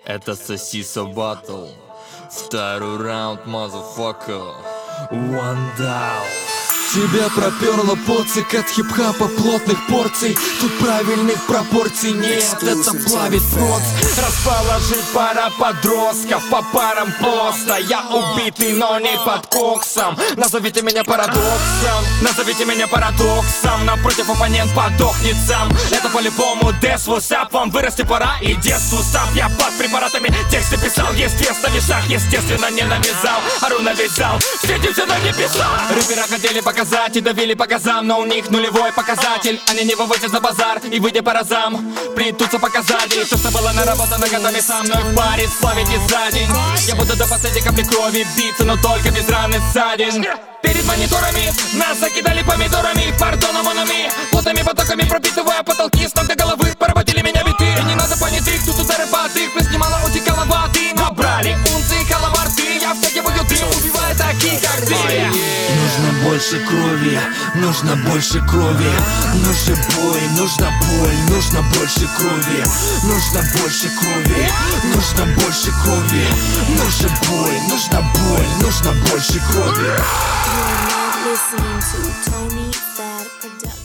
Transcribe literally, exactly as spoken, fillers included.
Это Сосиса Баттл. Второй раунд, motherfucker. One down. Тебя проперло поцик от хип-хапа плотных порций. Тут правильных пропорций нет, это плавит мозг. Расположить пара подростков по парам просто. Я убитый, но не под коксом. Назовите меня парадоксом, назовите меня парадоксом. Напротив оппонент подохнет сам. Это по-любому дэс, вусап. Вам вырасти пора и детству став. Я под препаратами тексты писал, естественно, в весах. Естественно, не навязал, ору на весь зал. Встретимся на небесах. Рэпера хотели показать и давили по газам, но у них нулевой показатель. Они не вывозят на базар и, выйдя по разам, плетутся показатели. То, что было наработано годами со мной в паре, славите за день. Я буду до последней капли крови биться, но только без раны ссадин. Перед мониторами нас закидали помидорами, пардоном онами, плотными потоками пропитывая потолки с ног до головы. Поработили меня биты, и не надо понятых, тут удары под их. Плюс немало утекало воды, набрали унции коловарты. Я втягиваю дым, убивая таких, как ты. Нужно больше крови, нужно больше крови. Нужен бой, нужно боль, нужно больше крови. Нужно больше крови, нужно больше крови. Нужен бой, нужно боль, нужно больше крови. Listening to Tony Fat Production.